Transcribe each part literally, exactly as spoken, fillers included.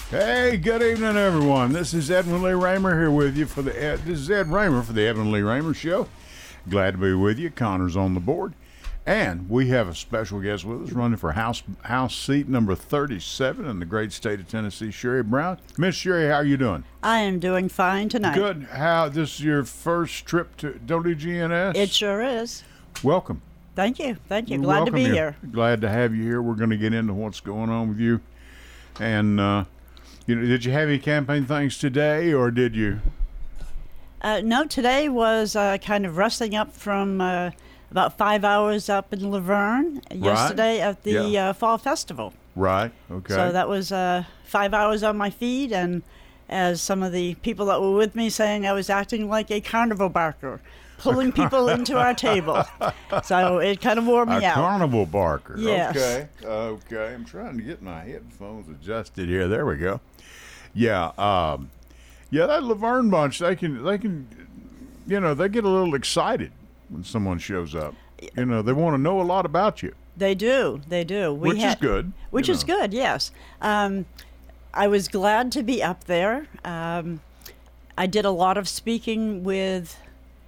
Hey, good evening, everyone. This is Edwin Lee Raymer here with you for the Ed, this is Ed Raymer for the Edwin Lee Raymer Show. Glad to be with you. Connor's on the board, and we have a special guest with us running for House House seat number thirty-seven in the great state of Tennessee, Sherry Brown. Miss Sherry, how are you doing? I am doing fine tonight. Good. How this is your first trip to W G N S? It sure is. Welcome. Thank you. Thank you. We Glad to welcome be you. here. Glad to have you here. We're going to get into what's going on with you, and. uh You know, did you have any campaign things today, or did you? Uh, no, today was uh, kind of resting up from uh, about five hours up in Laverne yesterday at the Yeah. uh, Fall Festival. Right. Okay. So that was uh, five hours on my feet, and as some of the people that were with me saying, I was acting like a carnival barker, pulling people into our table. So it kind of wore me a out. carnival barker. Yes. Okay. Okay. I'm trying to get my headphones adjusted here. There we go. Yeah. Um, yeah. That Laverne bunch, they can, they can, you know, they get a little excited when someone shows up. You know, they want to know a lot about you. They do. They do. We Which had, is good. Which you is know. good, yes. Um, I was glad to be up there. Um, I did a lot of speaking with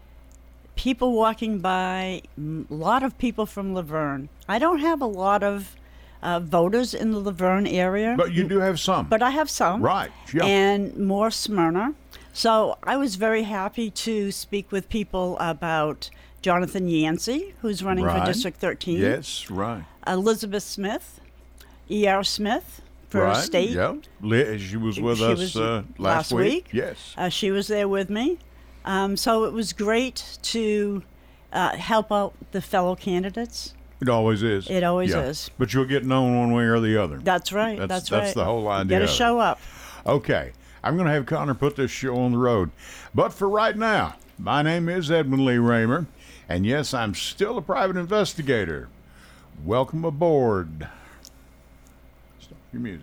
people walking by, a lot of people from Laverne. I don't have a lot of uh, voters in the Laverne area. But you do have some. But I have some. Right. Yeah. And more Smyrna. So I was very happy to speak with people about Jonathan Yancey, who's running Right. for District thirteen. Yes. Right. Elizabeth Smith, E R. Smith for right. state. Yep. Li- She was with She us was uh, last, last week. Yes. Uh, she was there with me. Um, so it was great to uh, help out the fellow candidates. It always is. It always Yeah. is. But you'll get known one way or the other. That's right. That's, That's, that's right. the whole idea. Got to of it. show up. Okay. I'm going to have Connor put this show on the road. But for right now, my name is Edwin Lee Raymer. And yes, I'm still a private investigator. Welcome aboard. Stop your music.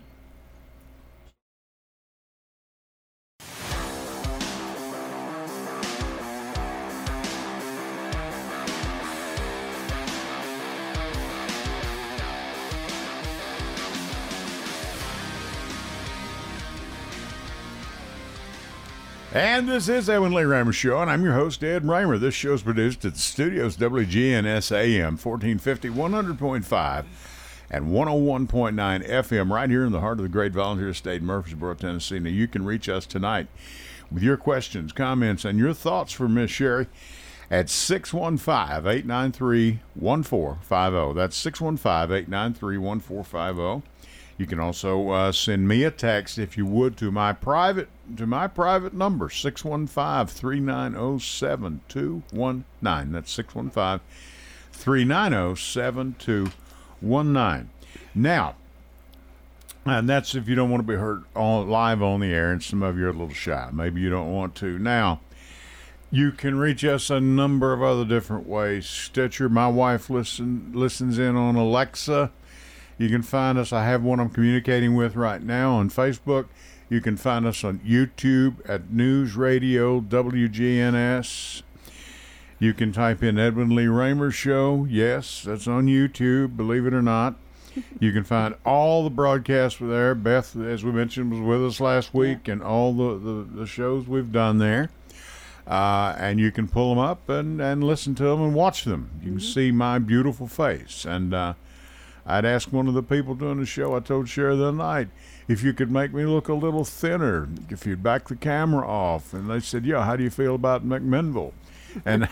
And this is Edwin Lee Raymer Show, and I'm your host, Ed Raymer. This show's produced at the studios W G N S A M, fourteen fifty, one hundred point five, and one oh one point nine F M, right here in the heart of the great volunteer state, Murfreesboro, Tennessee. Now, you can reach us tonight with your questions, comments, and your thoughts for Miss Sherry at six one five, eight nine three, one four five zero. That's six one five, eight nine three, one four five zero. You can also uh, send me a text, if you would, to my private to my private number, six one five, three nine zero, seven two one nine. That's six one five, three nine zero, seven two one nine. Now, and that's if you don't want to be heard on, live on the air, and some of you are a little shy. Maybe you don't want to. Now, you can reach us a number of other different ways. Stitcher, my wife listen, listens in on Alexa. You can find us, I have one I'm communicating with right now on Facebook. You can find us on YouTube at News Radio W G N S. You can type in Edwin Lee Raymer Show. Yes, that's on YouTube, believe it or not. You can find all the broadcasts there. Beth, as we mentioned, was with us last week, and all the, the, the shows we've done there. Uh, and you can pull them up and, and listen to them and watch them. You can Mm-hmm. see my beautiful face. And uh, I'd asked one of the people doing the show, I told Sherry the other night, if you could make me look a little thinner, if you'd back the camera off. And they said, yeah, how do you feel about McMinnville? And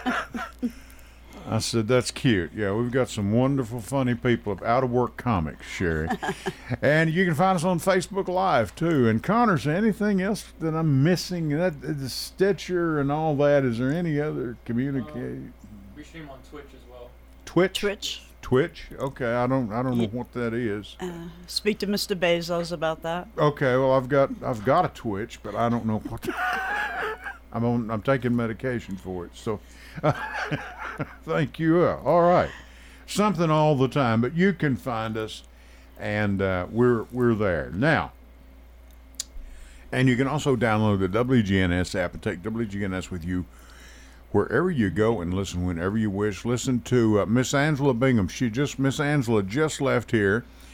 I said, that's cute. Yeah, we've got some wonderful, funny people, out of work comics, Sherry. And you can find us on Facebook Live, too. And Connor, is there anything else that I'm missing? That the Stitcher and all that, is there any other communication? Uh, we stream on Twitch as well. Twitch? Twitch. Twitch? Okay, I don't I don't know what that is. Uh, speak to Mister Bezos about that. Okay, well I've got I've got a Twitch, but I don't know what. I'm on I'm taking medication for it. So uh, thank you. Uh, all right. Something all the time, but you can find us, and uh, we're we're there. Now, and you can also download the W G N S app and take W G N S with you wherever you go and listen whenever you wish. Listen to uh, Miss Angela Bingham. She just Miss Angela just left here,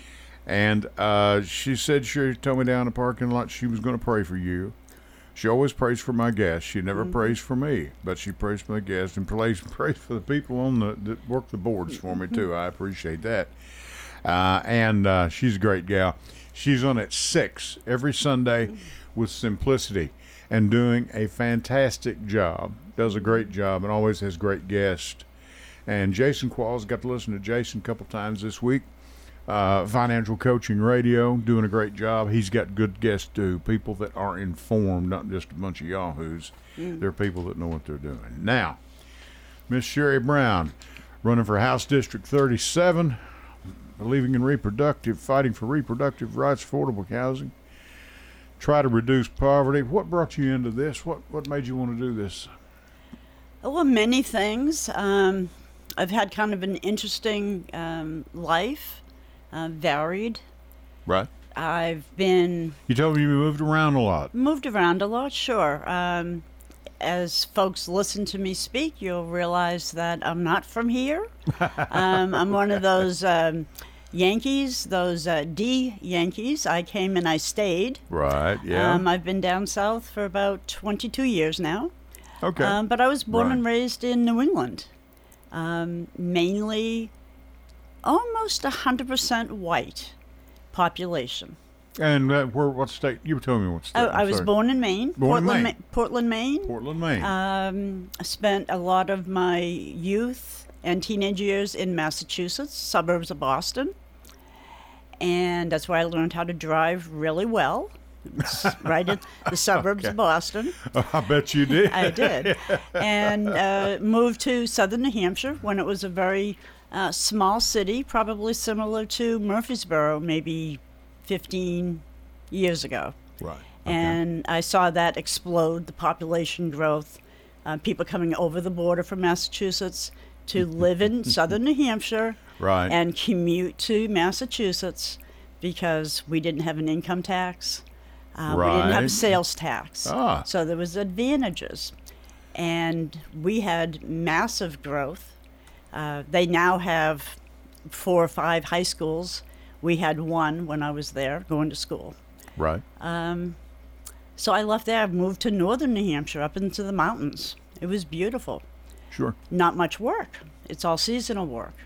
And uh, she said she told me down in the parking lot she was going to pray for you. She always prays for my guests. She never mm-hmm. prays for me, but she prays for my guests and prays, prays for the people on the that work the boards for me, too. I appreciate that. Uh, and uh, she's a great gal. She's on at six every Sunday with Simplicity and doing a fantastic job. Does a great job and always has great guests. And Jason Qualls, got to listen to Jason a couple times this week. Uh, Financial Coaching Radio, doing a great job. He's got good guests too, people that are informed, not just a bunch of yahoos. Mm. They're people that know what they're doing. Now, Miss Sherry Brown, running for House District thirty-seven, believing in reproductive, fighting for reproductive rights, affordable housing, try to reduce poverty. What brought you into this? What what made you want to do this? Well, many things. Um, I've had kind of an interesting um, life. Uh, varied. Right. I've been... You told me you moved around a lot. Moved around a lot, sure. Um, as folks listen to me speak, you'll realize that I'm not from here. um, I'm one of those um, Yankees, those uh, D Yankees. I came and I stayed. Right, yeah. Um, I've been down south for about twenty-two years now. Okay. Um, but I was born right. and raised in New England, um, mainly... almost one hundred percent white population. And uh, where? What state? You were telling me what state. I, I was sorry. born in Maine. Born Portland, in Maine. Ma- Portland, Maine. Portland, Maine. Um, I spent a lot of my youth and teenage years in Massachusetts, suburbs of Boston. And that's where I learned how to drive really well. It's right in the suburbs okay. of Boston. Oh, I bet you did. I did. And uh, moved to southern New Hampshire when it was a very... Uh, small city, probably similar to Murfreesboro, maybe fifteen years ago. Right. Okay. And I saw that explode, the population growth, uh, people coming over the border from Massachusetts to live in southern New Hampshire right. and commute to Massachusetts because we didn't have an income tax. Uh, right. We didn't have a sales tax. Ah. So there was advantages. And we had massive growth. Uh, they now have four or five high schools. We had one when I was there going to school. Right. Um, so I left there, moved to northern New Hampshire, up into the mountains. It was beautiful. Sure. Not much work. It's all seasonal work.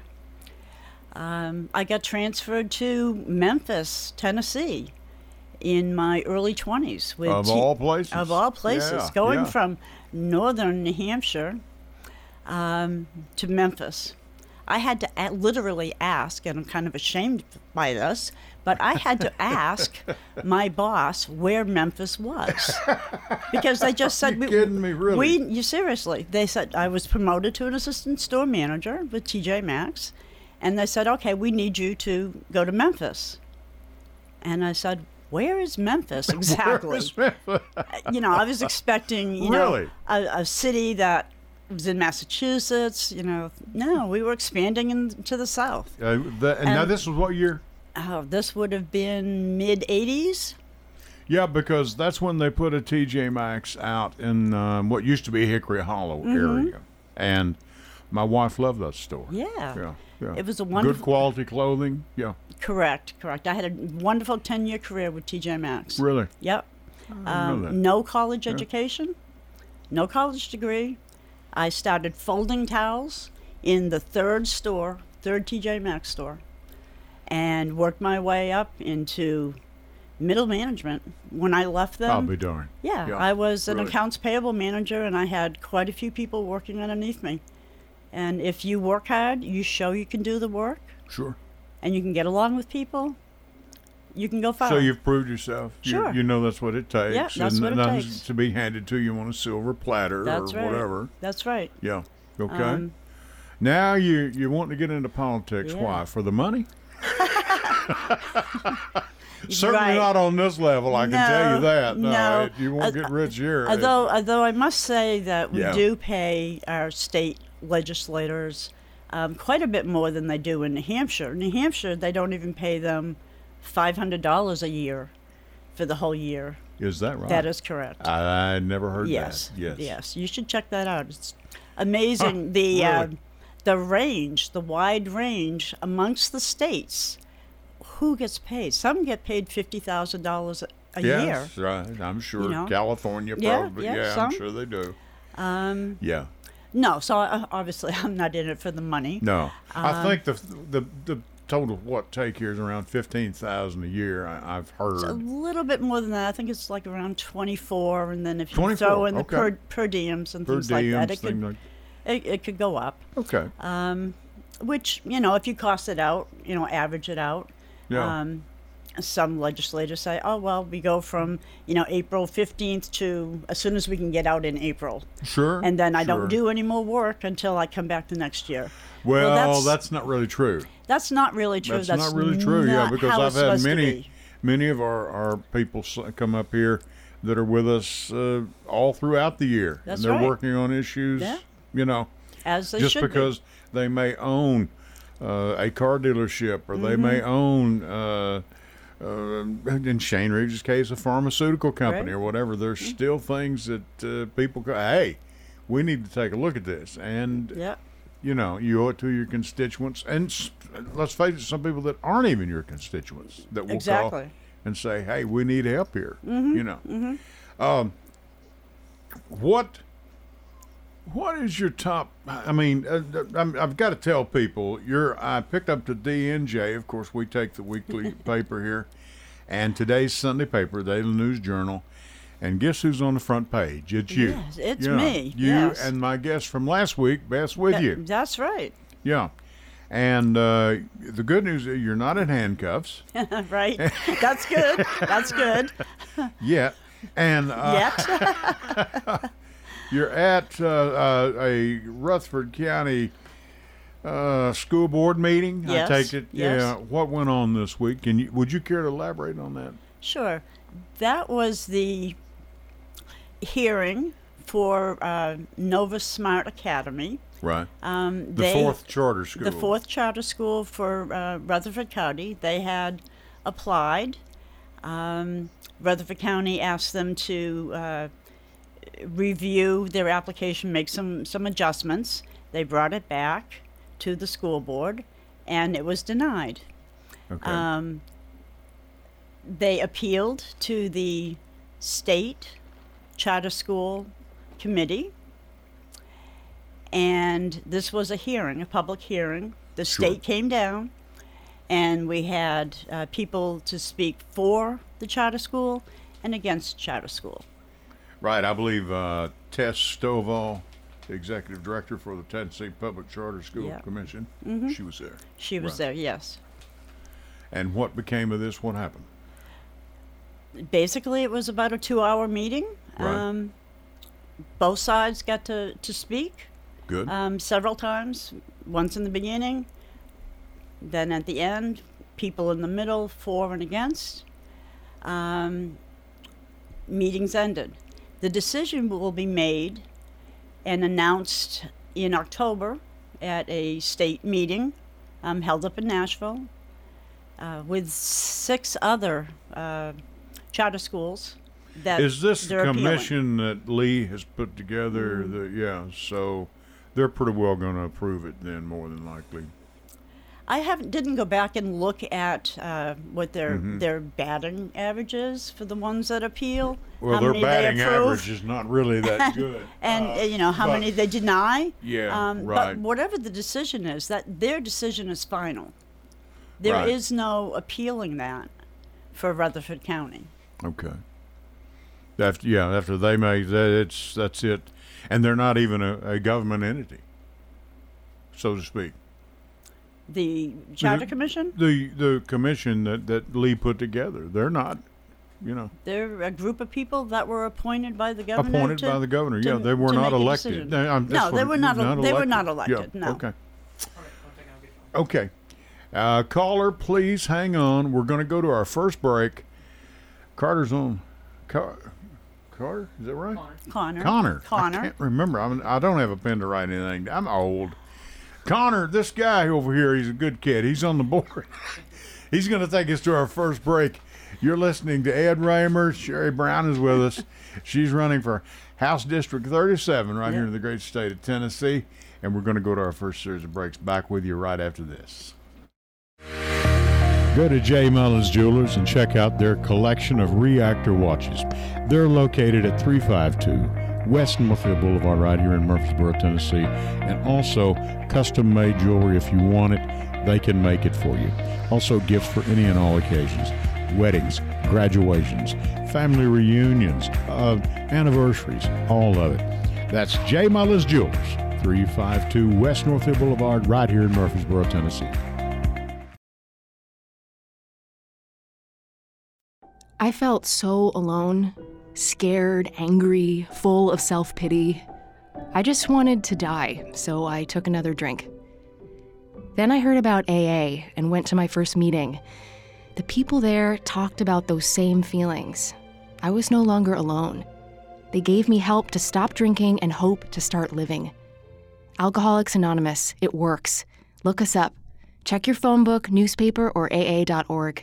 Um, I got transferred to Memphis, Tennessee, in my early twenties. With of T- all places. Of all places. Yeah, Going yeah. from northern New Hampshire um, to Memphis. I had to a- literally ask, and I'm kind of ashamed by this, but I had to ask my boss where Memphis was. Because they just said... Are you kidding me, really? We, you seriously. They said I was promoted to an assistant store manager with T J Maxx, and they said, okay, we need you to go to Memphis. And I said, where is Memphis exactly? Where is Memphis? You know, I was expecting, you really? know, a, a city that was in Massachusetts, you know. No, we were expanding into the south. Uh, the, and, and now this was what year? Oh, this would have been mid eighties. Yeah, because that's when they put a T J Maxx out in um, what used to be Hickory Hollow Mm-hmm. area. And my wife loved that store. Yeah. Yeah, yeah. It was a wonderful... Good quality clothing, yeah. Correct, correct. I had a wonderful ten-year career with T J Maxx. Really? Yep. I didn't know Um, that. no college Yeah. education, no college degree. I started folding towels in the third store, third T J Maxx store, and worked my way up into middle management. When I left them, I'll be darned. yeah, Yeah, I was an really. accounts payable manager, and I had quite a few people working underneath me. And if you work hard, you show you can do the work, Sure. and you can get along with people, you can go far. So you've proved yourself. You- Sure. You, know that's what it takes. Yeah, that's and what it nothing's takes. to be handed to you on a silver platter That's or right. whatever. That's right. Yeah. Okay. Um, now you you want to get into politics. Yeah. Why? For the money? Certainly Right. not on this level. I can tell you No, that. No, no. it- you won't Uh, get rich here. Although, although I must say that we Yeah. do pay our state legislators um, quite a bit more than they do in New Hampshire. New Hampshire, they don't even pay them five hundred dollars a year for the whole year. Is that right? That is correct. I, I never heard yes, that. Yes. yes. You should check that out. It's amazing Huh, the uh, really? the range, the wide range amongst the states who gets paid? Some get paid fifty thousand dollars a yes, year. right. I'm sure You know? California Yeah, probably. yeah, Yeah, I'm some. sure they do. Um, Yeah. no, so uh, obviously I'm not in it for the money. No, I Um, think the the the total what take here is around fifteen thousand a year. I, I've heard. It's a little bit more than that. I think it's like around twenty-four, and then if you twenty-four, throw in the okay. per, per diems and per things like that, diems, it thing could like. it, it could go up. Okay. Um, which, you know, if you cost it out, you know, average it out. Yeah. Um, some legislators say, oh, well, we go from, you know, April fifteenth to as soon as we can get out in April. Sure. And then I sure. don't do any more work until I come back the next year. Well, that's- that's, not really true. That's not really true. That's, not really true. Yeah, not because how I've it's had supposed to many, be. many of our our people s- come up here that are with us uh, all throughout the year, That's and they're right. working on issues. Yeah. You know, As they just should because they may own uh, a car dealership or they Mm-hmm. may own, uh, uh, in Shane Reeves' case, a pharmaceutical company Right. or whatever. There's still things that uh, people go, hey, we need to take a look at this, and be. Yeah. you know, you owe it to your constituents. And s- let's face it, some people that aren't even your constituents that will call Exactly. and say, hey, we need help here. Mm-hmm. You know. Um, what what is your top, I mean, uh, I'm, I've got to tell people, you're, I picked up the D N J. Of course, we take the weekly paper here. And today's Sunday paper, Daily News Journal. And guess who's on the front page? It's you. Yes, it's Yeah. me, You yes. and my guest from last week, Beth's with That- you. That's right. Yeah. And uh, the good news is you're not in handcuffs Right. That's good. That's good. yet. And uh, Yet. you're at uh, uh, a Rutherford County uh, school board meeting, Yes, I take it. yes. Yeah. What went on this week? Can you, would you care to elaborate on that? Sure. That was the hearing for uh, Nova Smart Academy. Right. Um, The they, fourth charter school. The fourth charter school for uh, Rutherford County. They had applied. Um, Rutherford County asked them to uh, review their application, make some, some adjustments. They brought it back to the school board, and it was denied. Okay. Um, they appealed to the state charter school committee, and this was a hearing, a public hearing. The Sure. state came down, and we had uh, people to speak for the charter school and against charter school. Right, I believe uh, Tess Stovall, the executive director for the Tennessee Public Charter School Yeah. Commission, she was there. She was Right. there, yes. And what became of this? What happened? Basically, it was about a two-hour meeting. Right. Um, both sides got to, to speak. Good. Um, several times, once in the beginning, then at the end, people in the middle, for and against. Um, meetings ended. The decision will be made and announced in October at a state meeting um, held up in Nashville uh, with six other uh, charter schools. That Is this the they're appealing. commission that Lee has put together? Mm-hmm. The, yeah, so they're pretty well going to approve it then, more than likely. I haven't didn't go back and look at uh, what their Mhm. their batting average is for the ones that appeal. Well, how their many batting they approve, average is not really that good. and Uh, uh, you know how but- many they deny. Yeah, um, right. But whatever the decision is, that their decision is final. There is Right. no appealing that for Rutherford County. Okay. After yeah, after they make that, it's that's it, and they're not even a, a government entity, so to speak. The Charter The- Commission, The the commission that, that Lee put together, they're not, you know, they're a group of people that were appointed by the governor. appointed to, by the governor. to- Yeah, they were to not make a elected. decision. They, I'm- No, that's they what- were not el- they were not Yeah, elected, no. Okay. All right, one thing, I'll get you. Okay. Uh, caller, please hang on. We're going to go to our first break. Carter's on. Car- Carter, is that right? Connor. Connor. Connor. Connor. I can't remember. I'm, I don't have a pen to write anything. I'm old. Connor, this guy over here, he's a good kid. He's on the board. He's going to take us to our first break. You're listening to Ed Raymer. Sherry Brown is with us. She's running for House District thirty-seven right here Yeah. in the great state of Tennessee. And we're going to go to our first series of breaks. Back with you right after this. Go to J. Mullins Jewelers and check out their collection of reactor watches. They're located at three five two West Northfield Boulevard right here in Murfreesboro, Tennessee, and also custom-made jewelry. If you want it, they can make it for you. Also gifts for any and all occasions, weddings, graduations, family reunions, uh, anniversaries, all of it. That's J. Mullins Jewelers, three five two West Northfield Boulevard right here in Murfreesboro, Tennessee. I felt so alone, scared, angry, full of self-pity. I just wanted to die, so I took another drink. Then I heard about A A and went to my first meeting. The people there talked about those same feelings. I was no longer alone. They gave me help to stop drinking and hope to start living. Alcoholics Anonymous, it works. Look us up. Check your phone book, newspaper, or A A dot org.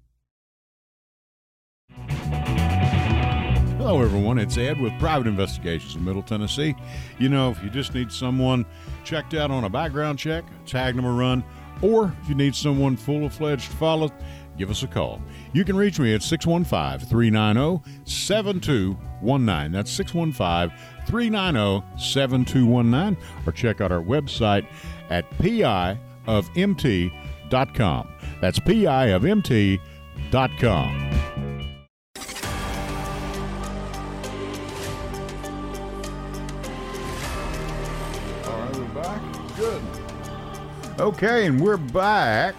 Hello, everyone. It's Ed with Private Investigations in Middle Tennessee. You know, if you just need someone checked out on a background check, tag them a run, or if you need someone full-fledged to follow, give us a call. You can reach me at six one five, three nine zero, seven two one nine. That's six one five, three nine zero, seven two one nine. Or check out our website at P I of M T dot com. That's P I of M T dot com. Good. Okay, and we're back.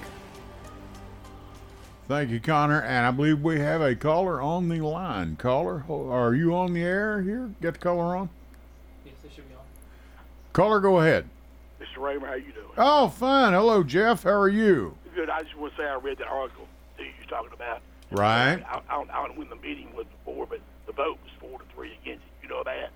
Thank you, Connor. And I believe we have a caller on the line. Caller, are you on the air here? Get the caller on? Yes, they should be on. Caller, go ahead. Mister Raymer, how you doing? Oh, fine. Hello, Jeff. How are you? Good. I just want to say I read that article that you were talking about. Right. I, I, don't, I don't know when the meeting was before, but the vote was four to three against it. You know that?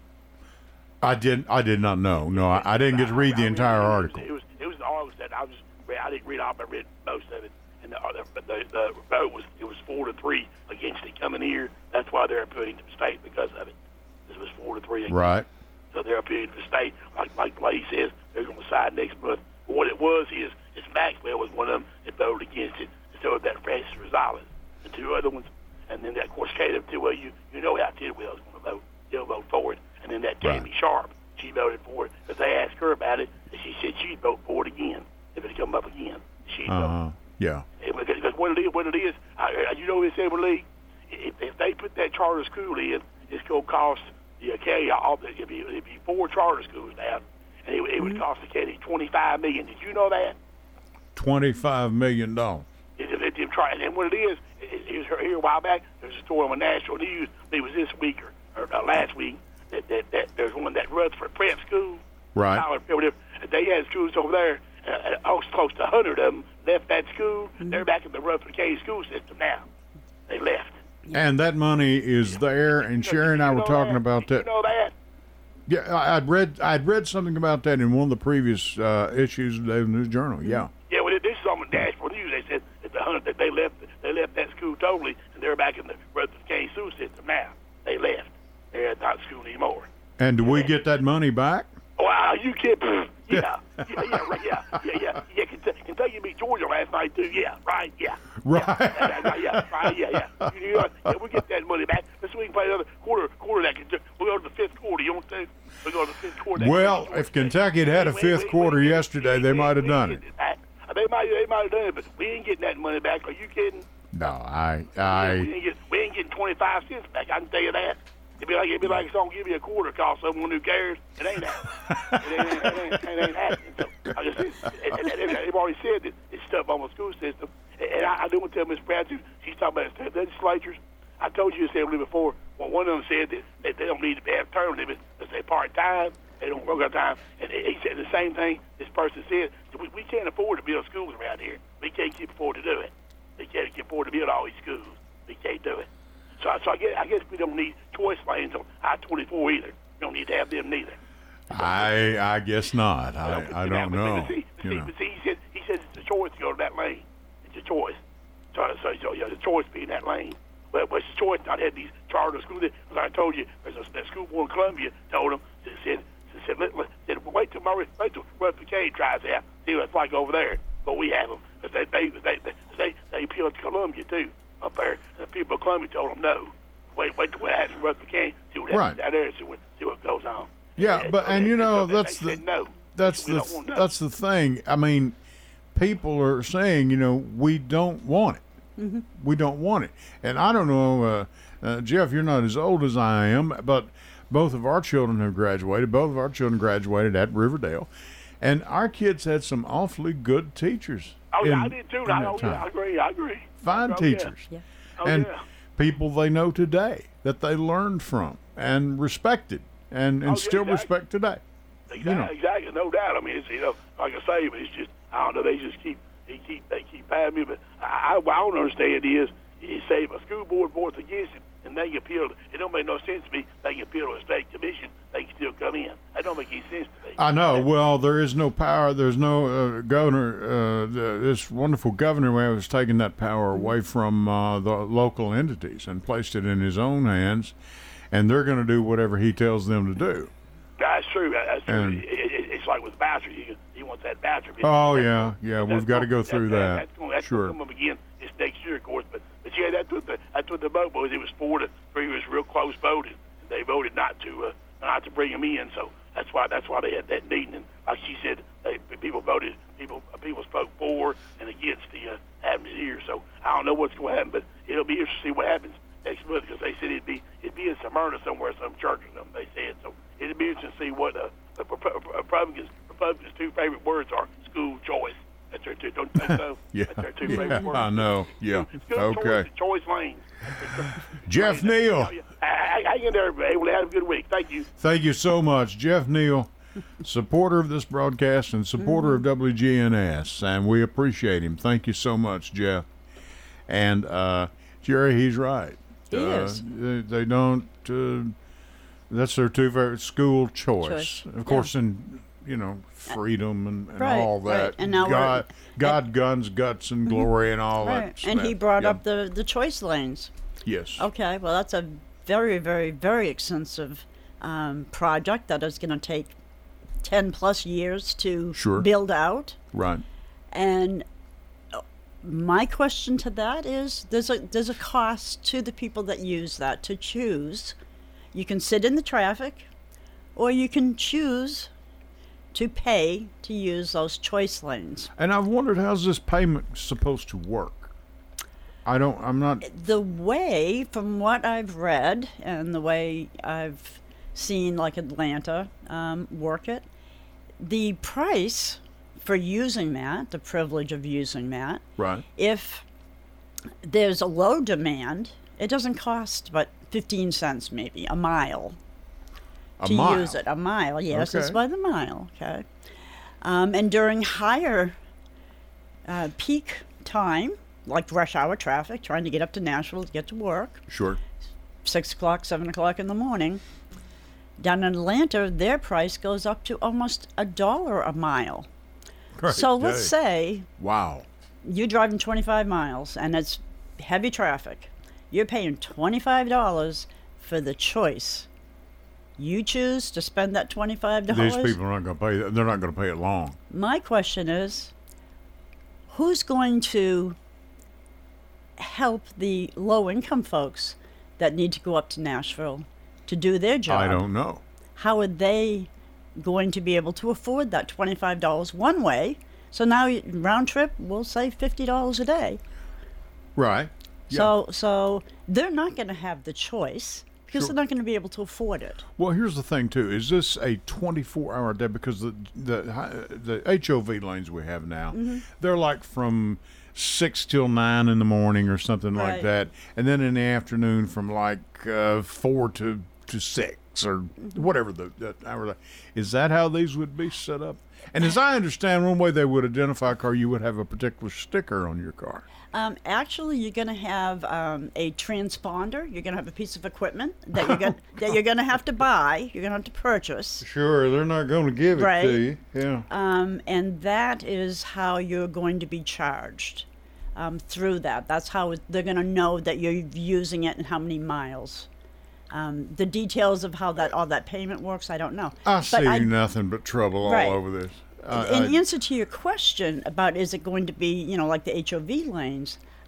I did. I did not know. No, I, I didn't get to read the entire article. It was. It was an article that I was. I didn't read all, but I read most of it. And the, the, the, the vote was. It was four to three against it coming here. That's why they're appealing to the state because of it. This was four to three. Against right. It. So they're appealing to the state. Like like the lady says, they're going to decide next month. But what it was is, is Maxwell was one of them that voted against it. And so that Francis Rosales, the two other ones, and then that of course Caleb Tidwell. You you know how Tidwell was going to vote. He'll vote for it. And then that Tammy Right. Sharp. She voted for it, but they asked her about it, and she said she'd vote for it again if it come up again. She'd Uh-huh. vote. Yeah. Because, because what it is, what it is, I, you know, it's Edward Lee. If, if they put that charter school in, it's going to cost the Academy. It'd be, it'd be four charter schools now, and it, it would cost the Academy twenty-five million. Did you know that? Twenty-five million dollars. It, it, it, it, try, and what it is, it, it was here a while back. There's a story on the national news. It was this week or, or uh, last week. That, that, that there's one that Rutherford Prep School. Right. They had schools over there. Uh, close, close to a hundred of them left that school. Mm-hmm. They're back in the Rutherford County school system now. They left. And that money is there. And Sherry and I were talking that? about Did that. You know that? Yeah, I'd read. I'd read something about that in one of the previous uh, issues of the Daily News Journal. Yeah. Yeah. Well, this is on the Nashville News. They said that the hundred that they left. They left that school totally, and they're back in the Rutherford County school system now. They left. They're not at school anymore. And do we get that money back? Wow, you can't. Yeah, yeah, yeah, right, yeah, yeah, yeah, yeah. Kentucky, Kentucky beat Georgia last night too. Yeah, right. Yeah, right. Yeah, yeah, yeah, right. Yeah, yeah. You, you, yeah, we get that money back. Let's we can play another quarter. Quarter that Kentucky. We go to the fifth quarter. You want to? We go to the fifth quarter. Well, if Kentucky had had a fifth quarter yesterday, they might have done it. They might, they might have done it, but we ain't getting that money back. Are you kidding? No, I, we I. ain't, get, we ain't getting twenty-five cents back. I can tell you that. It'd be like it'd be like it's gonna give you a quarter cost someone who cares. It ain't that. It ain't, it ain't, it ain't happening. So I just, it, it, it, they've already said that it's stuff on the school system. And I, I do want to tell Miss Pratt too. She's talking about state legislatures. I told you this assembly before. Well, one of them said that, that they don't need to have term limits. Let's say part time. They don't work on time. And he said the same thing. This person said we, we can't afford to build schools around here. We can't keep afford to do it. We can't afford to build all these schools. We can't do it. So, so I, guess, I guess we don't need choice lanes on I twenty-four either. We don't need to have them neither. I I guess not. I, I don't know. But see, you see, know. but see, he said he said it's a choice to go to that lane. It's a choice. So, so, so yeah, the choice being that lane. But, but it's a choice not to have these charter schools. As I told you, there's a that school board in Columbia told them said said let, let, said wait till Murray, wait till Rutherford County tries out, see what it's like over there. But we have them. But they they they they they, they appeal deal at Columbia too up there. And the people of Columbia told them no. Wait, wait till what happens in Rutherford County. See what happens Right. down there. See what see what goes on. Yeah, but and you know that's they the said no. that's We the don't want no. that's the thing. I mean, people are saying, you know, we don't want it. Mm-hmm. We don't want it. And I don't know, uh, uh, Jeff, you're not as old as I am, but both of our children have graduated. Both of our children graduated at Riverdale, and our kids had some awfully good teachers. Oh, yeah, in- I did too. in I, that oh, yeah, time. I agree. I agree. Fine Oh, yeah. teachers. Yeah. Oh, and yeah. people they know today that they learned from and respected and, and Oh, yeah, still exactly. respect today. Exactly, you know. exactly, no doubt. I mean, it's, you know, like I say, but it's just I don't know. They just keep they keep they keep patting me. But I, I, what I don't understand is you say if a school board votes against it and they can appeal, it don't make no sense to me. They can appeal to a state commission. They can still come in. That don't make any sense to me. I know. Well, there is no power. There's no uh, governor. Uh, the, this wonderful governor was taking that power away from uh, the local entities and placed it in his own hands, and they're going to do whatever he tells them to do. That's true. That's true. And- it, it, it's like with voucher. He, he wants that voucher. Oh yeah, yeah. That's We've got to gonna- go through that, that. That's going that's Sure. to come up again this next year, of course. But but yeah, that's what the that's what the vote was. It was four to three. It was real close voting. They voted not to uh, not to bring him in. So that's why that's why they had that meeting. And like she said, they, people voted. People people spoke for and against the uh, having it here. So I don't know what's going to happen, but it'll be interesting to see what happens next month because they said it'd be it'd be in Smyrna somewhere, some church or something. They said so. It'd be interesting to see what uh, the Republicans Republicans' two favorite words are: school choice. That's their two. Don't you think so? Yeah, That's their two yeah, favorite words. I know. Yeah. School Okay. choice, and choice lanes. Jeff Neal. Hang in there, everybody. We'll have a good week. Thank you. Thank you so much, Jeff Neal, supporter of this broadcast and supporter of W G N S, and we appreciate him. Thank you so much, Jeff. And uh, Jerry, he's right. He uh, is. They, they don't. Uh, that's their two favorite school choice, Choice, of course, and you know freedom and, and Right, all that. right. And now we're- God, God, guns, guts, and glory, and all Right. that. And he stuff. brought Yeah. up the, the choice lanes. Yes. Okay, well, that's a very, very, very extensive um, project that is going to take ten plus years to Sure. build out. Right. And uh, my question to that is there's a, there's a cost to the people that use that to choose. You can sit in the traffic, or you can choose to pay to use those choice lanes. And I've wondered how's this payment supposed to work. I don't. I'm not. The way, from what I've read and the way I've seen, like Atlanta um, work it, the price for using that, the privilege of using that, Right. if there's a low demand, it doesn't cost but fifteen cents maybe a mile A to mile. use it. A mile, yes, it's Okay. by the mile, okay. Um, and during higher uh, peak time, like rush hour traffic, trying to get up to Nashville to get to work, Sure. six o'clock, seven o'clock in the morning, down in Atlanta, their price goes up to almost a dollar a mile. Great So let's day. say Wow. you're driving twenty-five miles and it's heavy traffic. You're paying twenty-five dollars for the choice. You choose to spend that twenty-five dollars. These people are not going to pay. that- They're not going to pay it long. My question is, who's going to help the low-income folks that need to go up to Nashville to do their job? I don't know. How are they going to be able to afford that twenty-five dollars one way? So now you- round trip, we'll say fifty dollars a day. Right. Yeah. So so they're not going to have the choice because Sure. they're not going to be able to afford it. Well, here's the thing too. Is this a twenty-four hour day? Because the the hi- the H O V lanes we have now, Mm-hmm. they're like from six till nine in the morning or something like Right. that, and then in the afternoon from like uh, four to to six or Mm-hmm. whatever the, the hour. Is that how these would be set up? And as I understand, one way they would identify a car, you would have a particular sticker on your car. Um, actually, you're going to have um, a transponder. You're going to have a piece of equipment that you're going that you're going to have to buy. You're going to have to purchase. Sure, they're not going to give it Right. to you. Yeah. Um, and that is how you're going to be charged um, through that. That's how it, they're going to know that you're using it and how many miles. Um, the details of how that all that payment works, I don't know. I But see nothing but trouble Right. all over this. I- In I- answer to your question about is it going to be, you know, like the H O V lanes,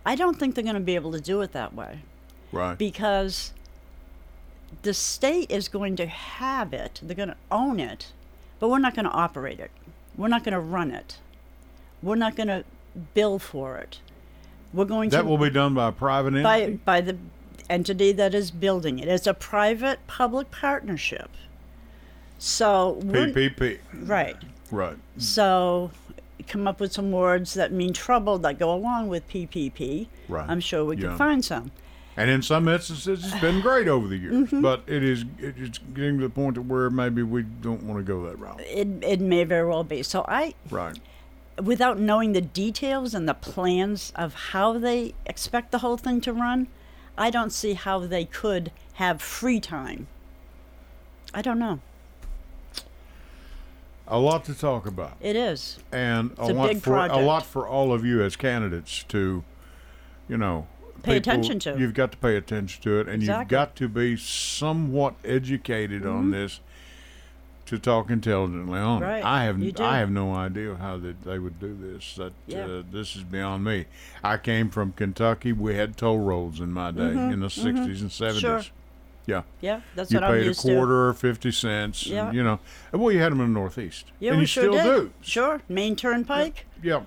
I don't think they're going to be able to do it that way Right. because the state is going to have it. They're going to own it, but we're not going to operate it. We're not going to run it. We're not going to bill for it. We're going that to will be done by a private entity? by by the entity that is building it. It's a private-public partnership. So we're, P P P. right. Right. So come up with some words that mean trouble that go along with P P P. Right. I'm sure we Yeah. can find some. And in some instances, it's been great over the years. Mm-hmm. But it is it's getting to the point of where maybe we don't want to go that route. It it may very well be. So I, Right. without knowing the details and the plans of how they expect the whole thing to run, I don't see how they could have free time. I don't know. A lot to talk about. It is. And a It's a lot big for a project. lot for all of you as candidates to, you know, Pay people- attention to. You've got to pay attention to it, and you've Exactly. got to be somewhat educated Mm-hmm. on this to talk intelligently on Right. it. I have You do. I have no idea how they, they would do this. That Yeah. uh, this is beyond me. I came from Kentucky. We had toll roads in my day in the sixties and seventies. Mm-hmm. Sure. Yeah. Yeah, that's You what I'm paid a used quarter or fifty cents. Yeah. And, you know, well, you had them in the Northeast. to. Yeah, and we you sure still did. do. Sure. Main Turnpike. Yeah.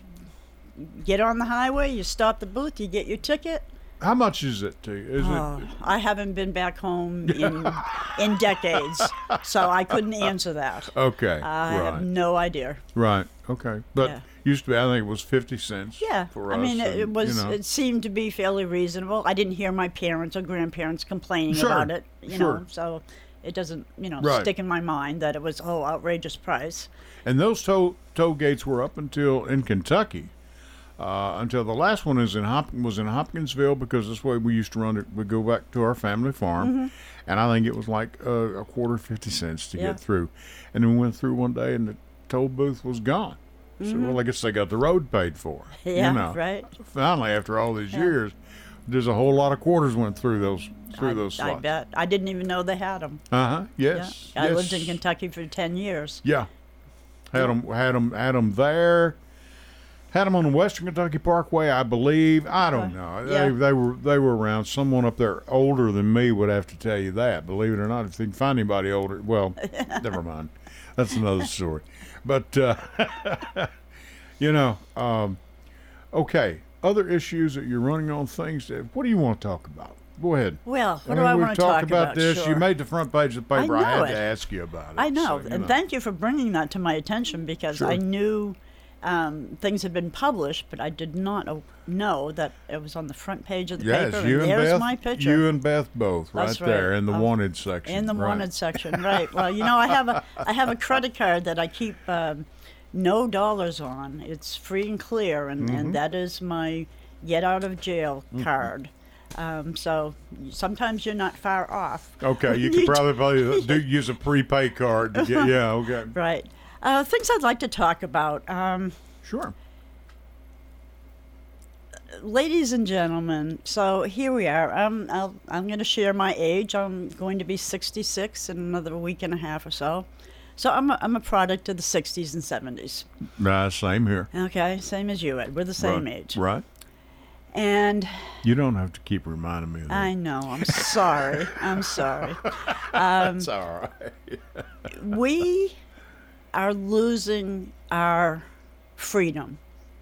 Get on the highway, you stop the booth, you get your ticket. How much is it to you? Is Oh, it I haven't been back home in in decades, so I couldn't answer that. okay? I right. have no idea. Right. Okay. But Yeah. used to be, I think it was fifty cents. Yeah, For I us, mean, it, and, it was. You know, It seemed to be fairly reasonable. I didn't hear my parents or grandparents complaining Sure, about it. You sure. know, so it doesn't, you know, Right. stick in my mind that it was oh outrageous price. and those toll toll gates were up until in Kentucky. Uh, until the last one is in Hop- was in Hopkinsville because this way we used to run it. We go back to our family farm, Mm-hmm. and I think it was like uh, a quarter fifty cents to Yeah. get through. And then we went through one day, and the toll booth was gone. So well, I guess they got the road paid for. Mm-hmm. Yeah, you know. right. Finally, after all these years, there's a whole lot of quarters went through those through I, those I slots. bet. I didn't even know they had them. Uh huh. Yes. Yeah. I yes. lived in Kentucky for ten years. Yeah. Had them, had them, had them there. Had them on the Western Kentucky Parkway, I believe. I don't know. Yeah. They, they were they were around. Someone up there older than me would have to tell you that. Believe it or not, if they can find anybody older, well, never mind. That's another story. But uh, you know, um, okay. Other issues that you're running on things. That, what do you want to talk about? Go ahead. Well, what I do mean, I we've want to talked talk about this. Sure. You made the front page of the paper. I, know had it. to ask you about it. I know, so, you and thank you for bringing that to my attention because Sure. I knew um, things had been published, but I did not uh, know that it was on the front page of the Yes, paper. you and and there's Beth. my picture You and Beth both, right That's there right. in the Uh, wanted section. in the right. wanted section, right? Well, you know, I have a I have a credit card that I keep um, no dollars on. It's free and clear, and, Mm-hmm. and that is my get out of jail card. Um, so sometimes you're not far off. Okay, you could probably, probably do use a prepay card to get. Yeah, okay, Right. Uh, things I'd like to talk about. Um, sure. Ladies and gentlemen, so here we are. Um, I'll, I'm going to share my age. I'm going to be sixty-six in another week and a half or so. So I'm a, I'm a product of the sixties and seventies. Nah, same here. Okay, same as you, Ed. We're the same right. age. Right. And You don't have to keep reminding me of that. I know, I'm sorry. I'm sorry. That's all right. We are losing our freedom.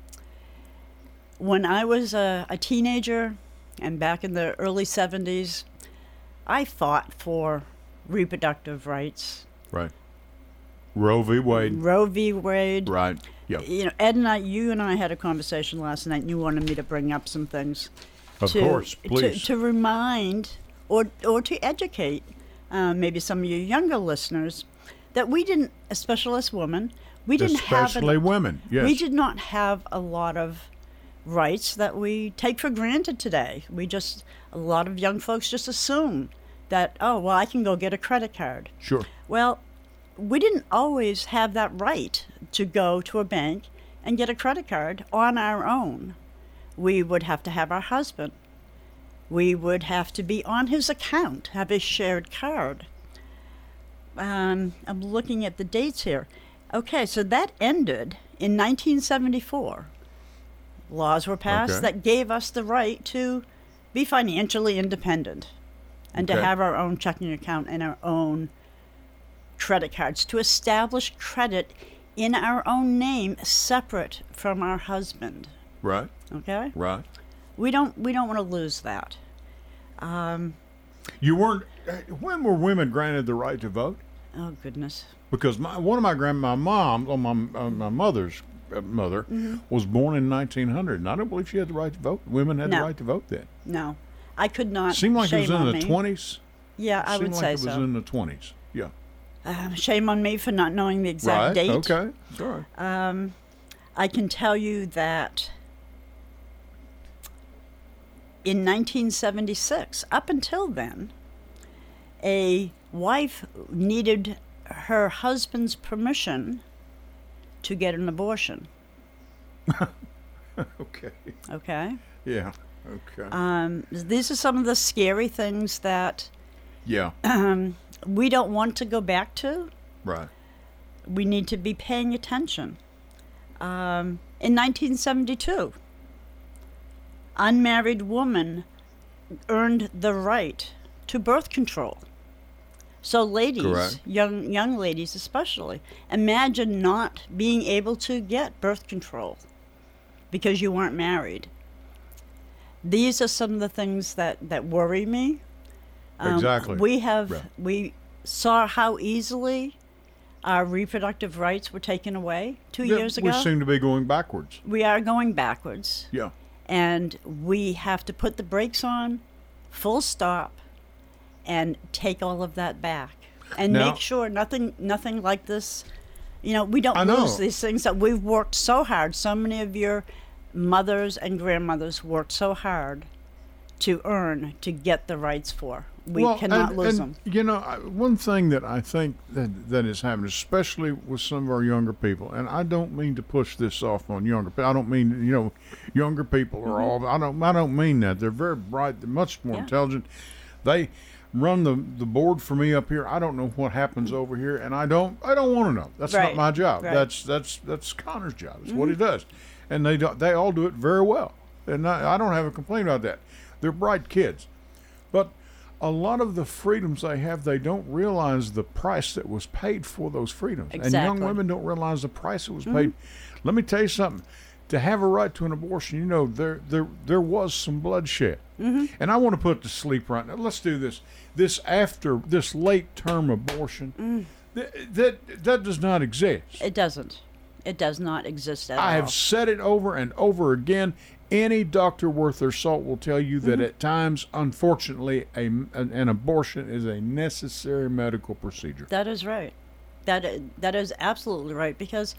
When I was a, a teenager and back in the early seventies, I fought for reproductive rights. Right. Roe v. Wade. Roe v. Wade. Right. Yep. You know, Ed and I, you and I had a conversation last night, and you wanted me to bring up some things. Of to, course, to- please. To, remind or, or to educate uh, maybe some of your younger listeners that we didn't, especially as women, we didn't Especially have... women. Yes. We did not have a lot of rights that we take for granted today. We just, a lot of young folks just assume that, oh, well, I can go get a credit card. Sure. Well, we didn't always have that right to go to a bank and get a credit card on our own. We would have to have our husband. We would have to be on his account, have a shared card. Um, I'm looking at the dates here. Okay, so that ended in nineteen seventy-four. laws were passed Okay. that gave us the right to be financially independent and Okay. to have our own checking account and our own credit cards, to establish credit in our own name separate from our husband. Right. Okay? Right. We don't we don't want to lose that. Um, You weren't. When were women granted the right to vote? oh goodness. Because my one of my grand my mom, or my uh, my mother's uh, mother, Mm-hmm. was born in nineteen hundred, and I don't believe she had the right to vote. Women had the No. right to vote then. No. I could not. Seemed like it was shame in on the me. twenties. Yeah, I Seemed would like say it was so. in the twenties. Yeah. Um, shame on me for not knowing the exact Right. date. Okay. Sorry. Um, I can tell you that in nineteen seventy-six, up until then, a wife needed her husband's permission to get an abortion. Okay. Okay? Yeah. Okay. Um, these are some of the scary things that yeah. we don't want to go back to. Right. We need to be paying attention. Um, in nineteen seventy-two, unmarried woman earned the right to birth control. So ladies, Correct. young young ladies especially, imagine not being able to get birth control because you weren't married. These are some of the things that, that worry me. Um, Exactly. We have Yeah. we saw how easily our reproductive rights were taken away two Yeah, years ago. we seem to be going backwards. We are going backwards, Yeah. and we have to put the brakes on, full stop, and take all of that back, and Now- make sure nothing nothing like this. You know, we don't I know. lose these things that we've worked so hard. So many of your mothers and grandmothers worked so hard to earn, to get the rights for. We Well, cannot and- lose and, them. You know, I- one thing that I think that that is happening, especially with some of our younger people, and I don't mean to push this off on younger people. I don't mean, you know, younger people are all. I don't. I don't mean that. They're very bright. They're much more Yeah. intelligent. They run the the board for me up here. I don't know what happens over here, and I don't. I don't want to know. That's Right. not my job. Right. That's that's that's Connor's job. That's what he does, and they do, they all do it very well, and I, I don't have a complaint about that. They're bright kids, but a lot of the freedoms they have, they don't realize the price that was paid for those freedoms. And young Exactly. women don't realize the price that was paid. Let me tell you something. To have a right to an abortion, you know, there there there was some bloodshed. Mm-hmm. And I want to put to sleep right now. Let's do this. This after, this late term abortion, th- that, that does not exist. It doesn't. It does not exist at I all. have said it over and over again. Any doctor worth their salt will tell you that at times, unfortunately, a, an, an abortion is a necessary medical procedure. That is right. That i- that is absolutely right, because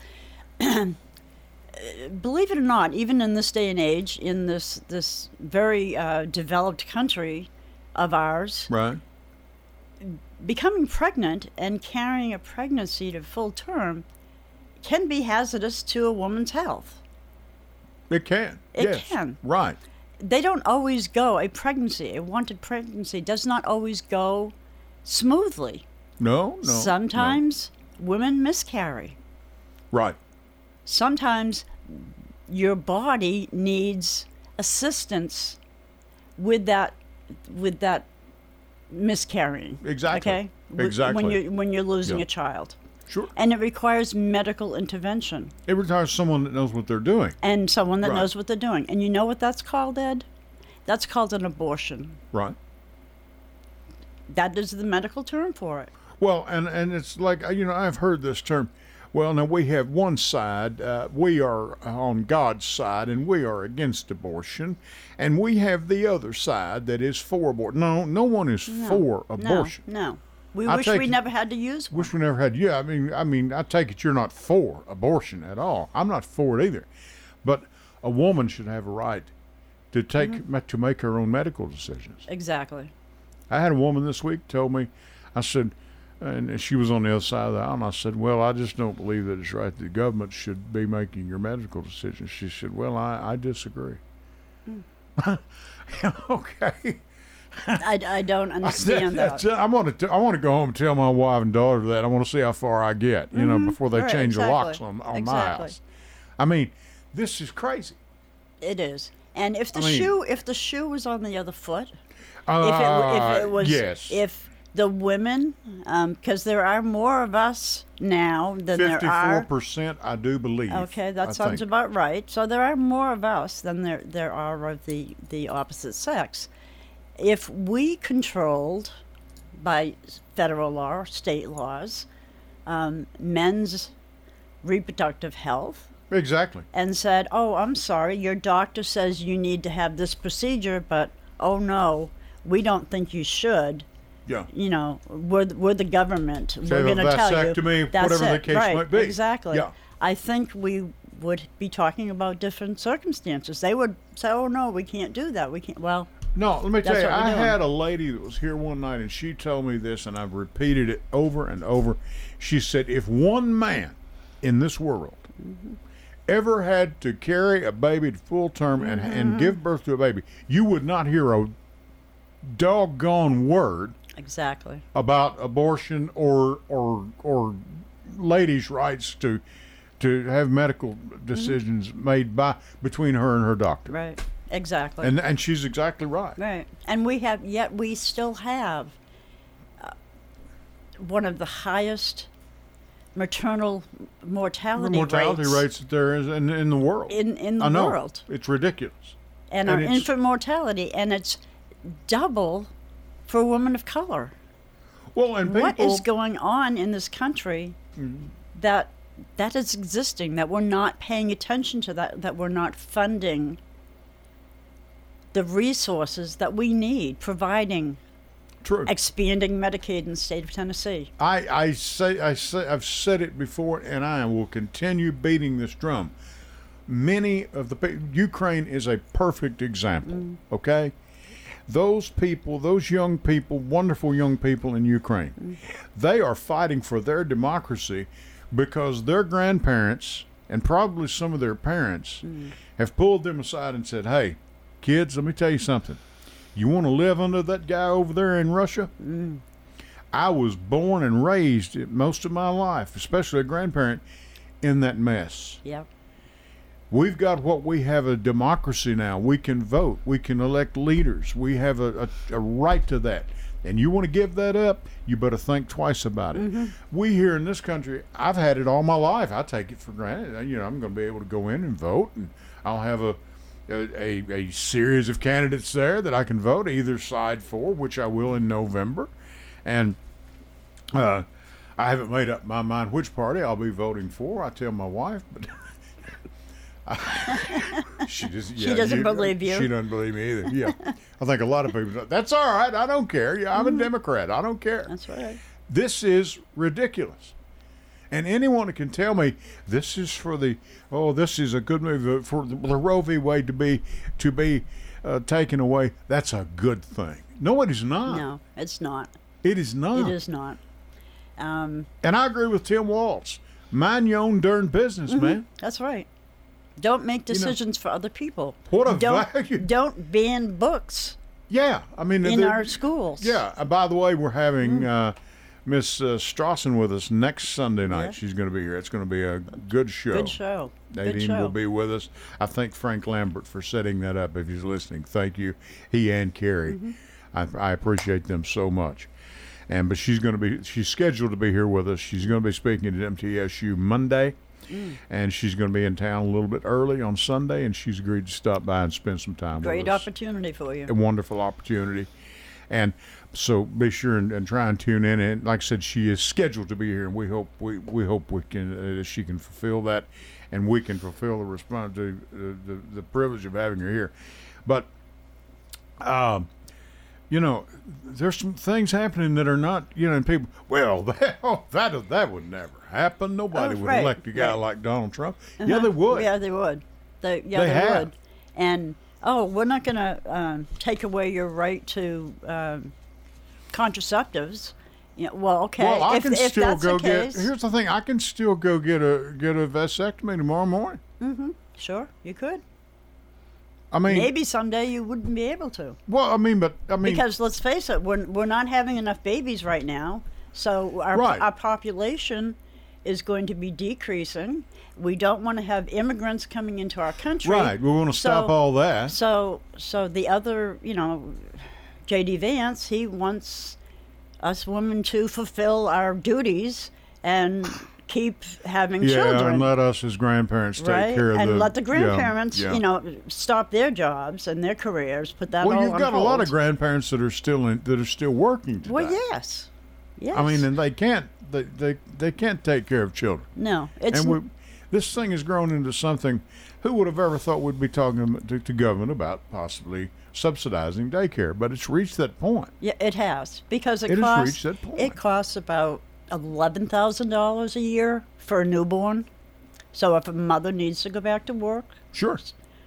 believe it or not, even in this day and age, in this this very uh, developed country of ours, Right? becoming pregnant and carrying a pregnancy to full term can be hazardous to a woman's health. It can. It yes. can. Right. They don't always go, a pregnancy, a wanted pregnancy does not always go smoothly. No, no. Sometimes women miscarry. No. Right. Sometimes your body needs assistance with that with that miscarrying. Exactly. Okay? W- Exactly. When you're when you're losing Yeah. a child. Sure. And it requires medical intervention It requires someone that knows what they're doing. and someone that Right. knows what they're doing. And you know what that's called, Ed? That's called an abortion. Right. That is the medical term for it. Well, and, and it's like, uh, you know, I've heard this term. Well, now we have one side, uh, we are on God's side, and we are against abortion, and we have the other side that is for abortion. No, no one is for abortion. No, no. We I wish take we it- never had to use one. Wish we never had. Yeah, I mean, I mean, I take it you're not for abortion at all. I'm not for it either, but a woman should have a right to take Mm-hmm. to make her own medical decisions. Exactly. I had a woman this week told me, I said, and she was on the other side of the aisle, and I said, well, I just don't believe that it's right that the government should be making your medical decisions. She said, well, I, I disagree. Mm. Okay. I, I don't understand that. That's it. I want to. I want to go home and tell my wife and daughter that. I want to see how far I get. You know, before they Right, change the locks exactly. on, on my Exactly. house. I mean, this is crazy. It is. And if the I mean- shoe if the shoe was on the other foot, Uh, if it if it was yes. if the women, because there are more of us now than there fifty-four are. percent, I do believe. Okay, that I sounds think. about right. So there are more of us than there there are of the the opposite sex. If we controlled by federal law or state laws um, men's reproductive health Exactly. and said, "Oh, I'm sorry, your doctor says you need to have this procedure, but oh no, we don't think you should." Yeah. You know, we're we're the government. Say We're the going to tell you vasectomy, that's whatever the it. case right, might be. Exactly. Yeah. I think we would be talking about different circumstances. They would say, "Oh no, we can't do that. We can't." Well, No, let me tell That's you, what we're I doing. had a lady that was here one night, and she told me this, and I've repeated it over and over. She said, if one man in this world Mm-hmm. ever had to carry a baby to full term and, Mm-hmm. and give birth to a baby, you would not hear a doggone word exactly. about abortion or or or ladies' rights to to have medical decisions made by between her and her doctor. Right. Exactly. And and she's exactly right. Right. And we have, yet we still have uh, one of the highest maternal The mortality, mortality rates, rates that there is in, in the world. in, in the I know. world. It's ridiculous. And, and our it's- infant mortality, and it's double for women of color. Well, and people, What is going on in this country that that is existing, that we're not paying attention to, that, that we're not funding the resources that we need, providing, true. expanding Medicaid in the state of Tennessee. I, I say I say I've said it before, and I will continue beating this drum. Many of the pe- Ukraine is a perfect example. Okay, those people, those young people, wonderful young people in Ukraine, they are fighting for their democracy because their grandparents and probably some of their parents have pulled them aside and said, "Hey, kids, let me tell you something. You want to live under that guy over there in Russia? I was born and raised most of my life, especially a grandparent, in that mess. Yep. We've got what we have a democracy now. We can vote. We can elect leaders. We have a, a, a right to that. And you want to give that up, you better think twice about it. We here in this country, I've had it all my life. I take it for granted. You know, I'm going to be able to go in and vote, and I'll have a A, a, a series of candidates there that I can vote either side for, which I will in November. And uh, I haven't made up my mind which party I'll be voting for. I tell my wife, but she doesn't. She doesn't believe you. She doesn't believe me either. Yeah, I think a lot of people. don't. That's all right. I don't care. Yeah, I'm a Democrat. I don't care. That's right. This is ridiculous. And anyone who can tell me this is for the oh this is a good move for the, the Roe v. Wade to be to be uh, taken away, that's a good thing. No, it is not. No, it's not. It is not. It is not. Um, And I agree with Tim Waltz. Mind your own darn business, man. that's right. Don't make You know, decisions for other people. what a don't, value. Don't ban books Yeah, I mean in the- our schools. Yeah. uh, By the way, we're having uh, Miss uh, Strawson with us next Sunday night. Yeah. She's going to be here. It's going to be a good show. Good show. Good Nadine show. will be with us. I thank Frank Lambert for setting that up. If he's listening, thank you. He and Carrie, Mm-hmm. I, I appreciate them so much. And but she's going to be she's scheduled to be here with us. She's going to be speaking at M T S U Monday, Mm. and she's going to be in town a little bit early on Sunday. And she's agreed to stop by and spend some time Great with us. opportunity for you. A wonderful opportunity. And so be sure and, and try and tune in. And like I said, she is scheduled to be here, and we hope we, we hope we can uh, she can fulfill that, and we can fulfill the response to uh, the the privilege of having her here. But um, you know, there's some things happening that are not, you know, and people, well, that oh, that that would never happen. Nobody Oh, would right, elect a guy right. like Donald Trump. Yeah, Uh-huh. they would. Yeah, they would. They, yeah, They they, have. would. And oh, we're not going to um, take away your right to um, contraceptives. You know, well, okay. Well, I if, can if still that's go the get. case, Here's the thing: I can still go get a get a vasectomy tomorrow morning. sure, you could. I mean, Maybe someday you wouldn't be able to. well, I mean, but I mean, Because let's face it, we're, we're not having enough babies right now. So our, Right. our population is going to be decreasing. We don't want to have immigrants coming into our country. Right. We want to stop So- all that. So, so the other, you know, J D. Vance, he wants us women to fulfill our duties and keep having Yeah, children. and let us as grandparents take right? care of and the let the yeah, grandparents, yeah. you know, stop their jobs and their careers, put that Well, all you've on got a hold. lot of grandparents that are still in, that are still working today. Well, yes. Yes. I mean, and they can't they, they they can't take care of children. no, it's and we, this thing has grown into something. Who would have ever thought we'd be talking to, to government about possibly subsidizing daycare? But it's reached that point. yeah, it has because it, It has costs reached that point. it costs about eleven thousand dollars a year for a newborn. So if a mother needs to go back to work, Sure.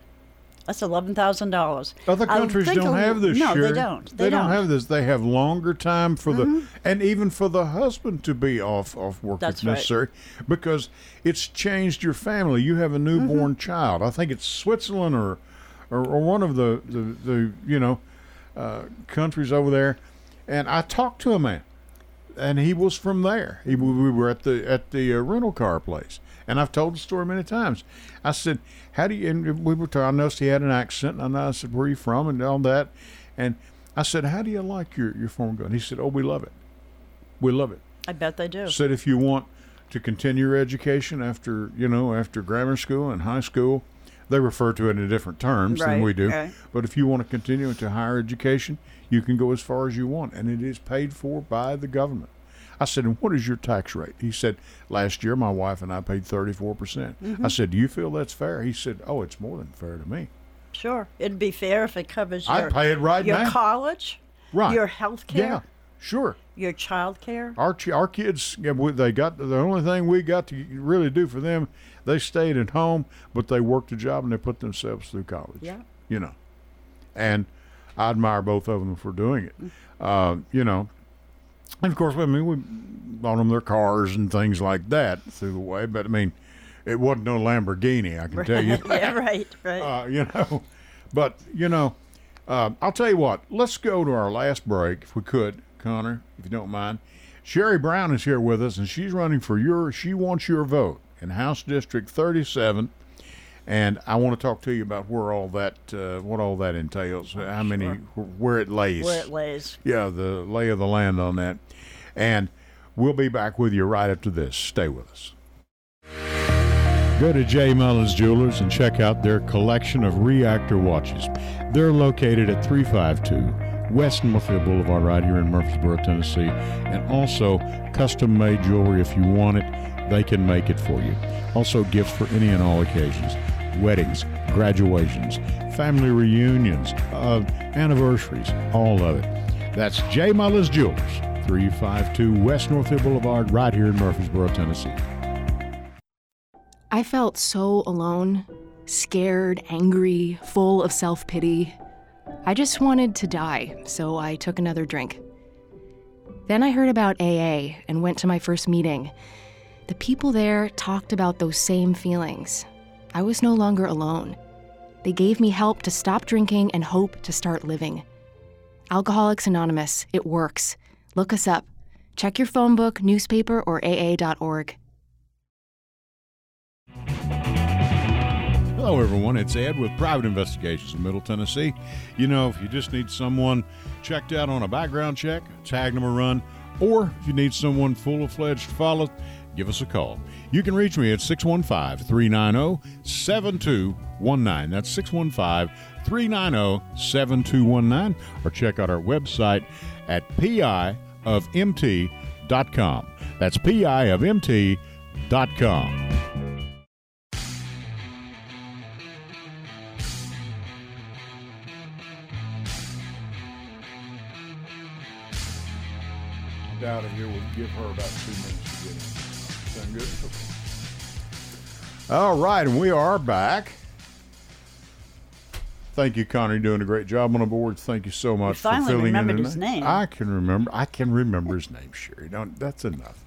that's eleven thousand dollars. Other countries don't have this. No, Sherry. they don't. They, They don't don't. have this. They have longer time for the, and even for the husband to be off off work That's if right. necessary, because it's changed your family. You have a newborn Mm-hmm. child. I think it's Switzerland or, or, or one of the the, the you know, uh, countries over there, and I talked to a man, and he was from there. He we were at the at the uh, rental car place. And I've told the story many times. I said, "How do you?" And we were talking. I noticed he had an accent, and I said, "Where are you from?" and all that. And I said, "How do you like your your foreign gun?" He said, "Oh, we love it. We love it." I bet they do. Said, "If you want to continue your education after you know after grammar school and high school, they refer to it in different terms than Right, we do. right. But if you want to continue into higher education, you can go as far as you want, and it is paid for by the government." I said, "And what is your tax rate?" He said, "Last year, my wife and I paid thirty-four percent. Mm-hmm. I said, "Do you feel that's fair?" He said, "Oh, it's more than fair to me. Sure, it'd be fair if it covers I your pay it right your now." college, Right. your health care, Yeah, sure. your child care. Our ch- our kids, yeah, we- they got the only thing we got to really do for them. They stayed at home, but they worked a job and they put themselves through college. Yeah. You know, and I admire both of them for doing it. Uh, you know, and of course, I mean, we bought them their cars and things like that through the way. But I mean, it wasn't no Lamborghini, I can tell you. yeah, right, right. Uh, you know, but you know, uh, I'll tell you what. Let's go to our last break, if we could, Connor, if you don't mind. Sherry Brown is here with us, and she's running for your. She wants your vote in House District thirty-seven, and I want to talk to you about where all that, uh, what all that entails, how many, where it lays. Where it lays. Yeah, the lay of the land on that, and we'll be back with you right after this. Stay with us. Go to J. Mullins Jewelers and check out their collection of reactor watches. They're located at three fifty-two West Northfield Boulevard right here in Murfreesboro, Tennessee. And also custom-made jewelry. If you want it, they can make it for you. Also gifts for any and all occasions. Weddings, graduations, family reunions, uh, anniversaries, all of it. That's J. Mullins Jewelers, three fifty-two West Northfield Boulevard right here in Murfreesboro, Tennessee. I felt so alone, scared, angry, full of self-pity. I just wanted to die, so I took another drink. Then I heard about A A and went to my first meeting. The people there talked about those same feelings. I was no longer alone. They gave me help to stop drinking and hope to start living. Alcoholics Anonymous, it works. Look us up. Check your phone book, newspaper, or A A dot org. Hello, everyone. It's Ed with Private Investigations in Middle Tennessee. You know, if you just need someone checked out on a background check, tag them a run, or if you need someone full-fledged to follow, give us a call. You can reach me at six one five, three nine zero, seven two one nine. That's six one five, three nine zero, seven two one nine. Or check out our website at P I of M T dot com. That's P I of M T dot com. Out of here, we'll give her about two minutes to get in. Sound good? Okay. All right, and we are back. Thank you, Connor. You're doing a great job on the board. Thank you so much You finally for filling remembered in. his name. I can remember. I can remember his name, Sherry. Don't. That's enough.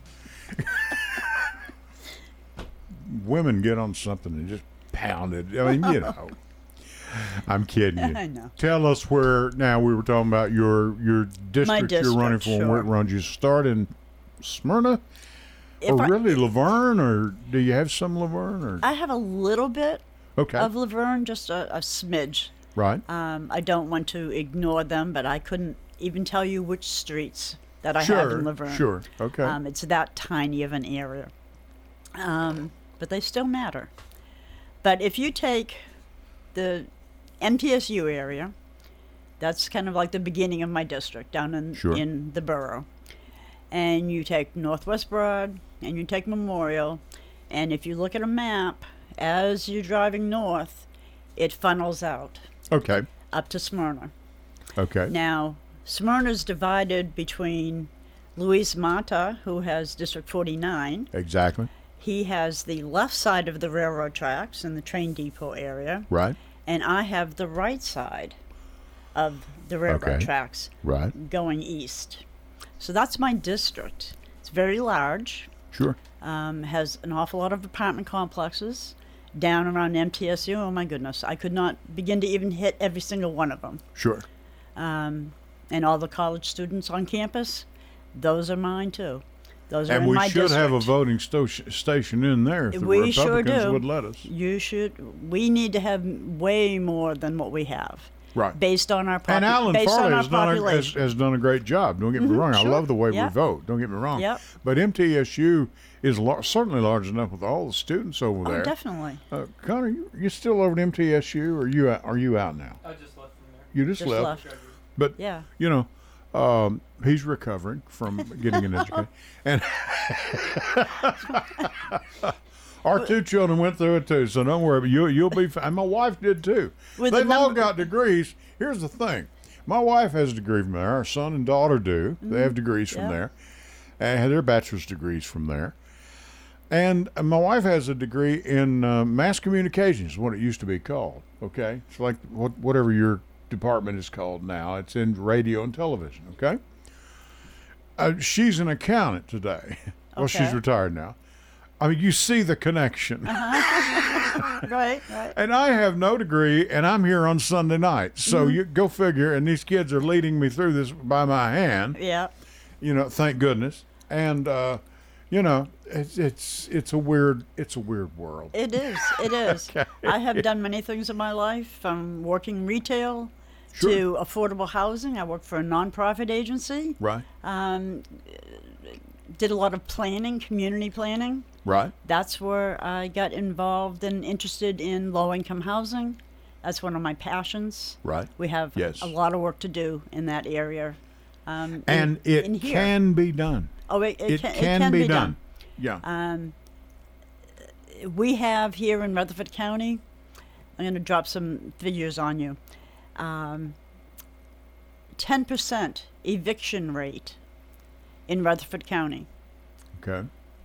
Women get on something and just pound it. I mean, you know. I'm kidding you. I know. Tell us where. Now we were talking about your your district, you're running district, for and where it sure. runs. You start in Smyrna. if or I, really Laverne, or do you have some Laverne? Or I have a little bit okay, of Laverne, just a, a smidge. right, Um, I don't want to ignore them, but I couldn't even tell you which streets that I have sure, in Laverne. sure, okay, Um, it's that tiny of an area. Um, but they still matter. But if you take the M T S U area, that's kind of like the beginning of my district down in, Sure. in the borough. And you take Northwest Broad and you take Memorial, and if you look at a map, as you're driving north, it funnels out okay, up to Smyrna. okay, Now, Smyrna's divided between Luis Mata, who has District forty-nine. exactly, He has the left side of the railroad tracks in the train depot area, right, and I have the right side of the railroad Okay. tracks right, going east. So that's my district. It's very large, sure, um, has an awful lot of apartment complexes down around M T S U. Oh my goodness, I could not begin to even hit every single one of them. sure, Um, and all the college students on campus, those are mine too. Those are and in we my should have a district. voting sto- station in there if the We sure Republicans do. would let us. You should. We need to have way more than what we have, Right. based on our popu- And Alan based Farley on our has done, a, has, population. has done a great job. Don't get me wrong. I sure. love the way Yeah. we vote. Don't get me wrong. Yep. But M T S U is lar- certainly large enough with all the students over Oh, there. definitely. Uh, Connor, you, you still over at M T S U, or you out, are you out now? I just left from there. You just, Just left. left. Graduated. But Yeah. you know, um, he's recovering from getting an education, and our two children went through it too. So don't worry. But you you'll be fine. My wife did too. With the They've all number- got degrees. Here's the thing. My wife has a degree from there. Our son and daughter do. They have degrees from Yeah. there, and have their bachelor's degrees from there. And uh, my wife has a degree in uh, mass communications, what it used to be called. Okay, it's like what, whatever your department is called now. It's in radio and television. Okay. Uh, she's an accountant today. Well, she's Okay. retired now. I mean, you see the connection. Right. Right. And I have no degree, and I'm here on Sunday night. So Mm-hmm. you go figure. And these kids are leading me through this by my hand. Yeah. You know, thank goodness. And uh, you know, it's it's it's a weird it's a weird world. It is. It is. I have done many things in my life, from working retail Sure. to affordable housing. I worked for a nonprofit agency. Right. Um, did a lot of planning, community planning. Right. That's where I got involved and interested in low-income housing. That's one of my passions. Right. We have Yes. a lot of work to do in that area. Um, in- And it in here. can be done. Oh, it, it, It can, can, it can be, be done. Yeah. Um, we have here in Rutherford County, I'm going to drop some figures on you, um, ten percent eviction rate in Rutherford County. Okay.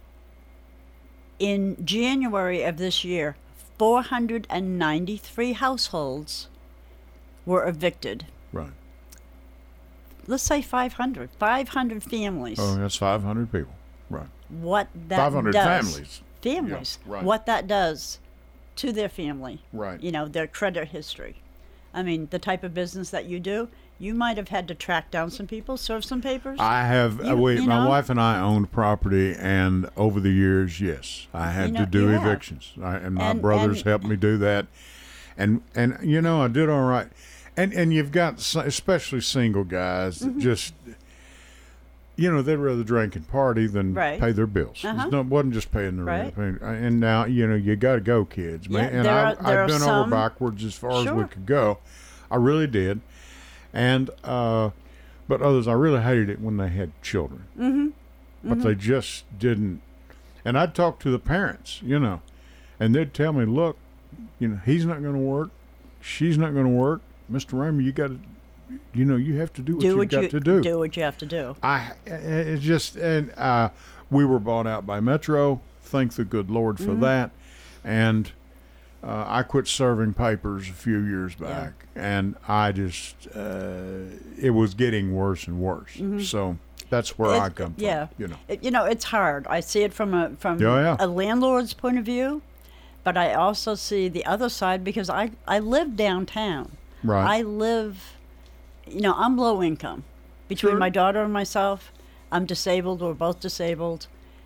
In January of this year, four hundred ninety-three households were evicted. Right. Let's say five hundred. five hundred families. Oh, that's five hundred people. Right. What that five hundred does. families. Families. Yeah, right. What that does to their family. Right. You know, their credit history. I mean, the type of business that you do, you might have had to track down some people, serve some papers. I have. You- uh, we, you my know? wife and I owned property, and over the years, yes, I had You know, to do you have. evictions, I, and my And- brothers and- helped me do that, and and you know I did all right, and and you've got s- especially single guys Mm-hmm. that just. You know, they'd rather drink and party than Right. pay their bills. Uh-huh. It's not, wasn't just paying the rent. Right. I mean, and now, you know, you got to go, kids. Man. Yeah, and there I, are- there I've are been some- over backwards as far as we Sure. could go. I really did. And, uh, but others, I really hated it when they had children. Mm-hmm. But they just didn't. And I'd talk to the parents, you know, and they'd tell me, look, you know, he's not going to work. She's not going to work. Mister Raymer, you got to, you know, you have to do what do you've what got you to do. do what you have to do. I it just and uh, we were bought out by Metro. Thank the good Lord for Mm-hmm. that. And uh, I quit serving papers a few years back, and I just uh, it was getting worse and worse. So that's where I It- come from. yeah. You know. It- you know, it's hard. I see it from a from Yeah, yeah. a landlord's point of view, but I also see the other side because I I live downtown. Right. I live, you know, I'm low income. Between Sure. my daughter and myself, I'm disabled. We're both disabled.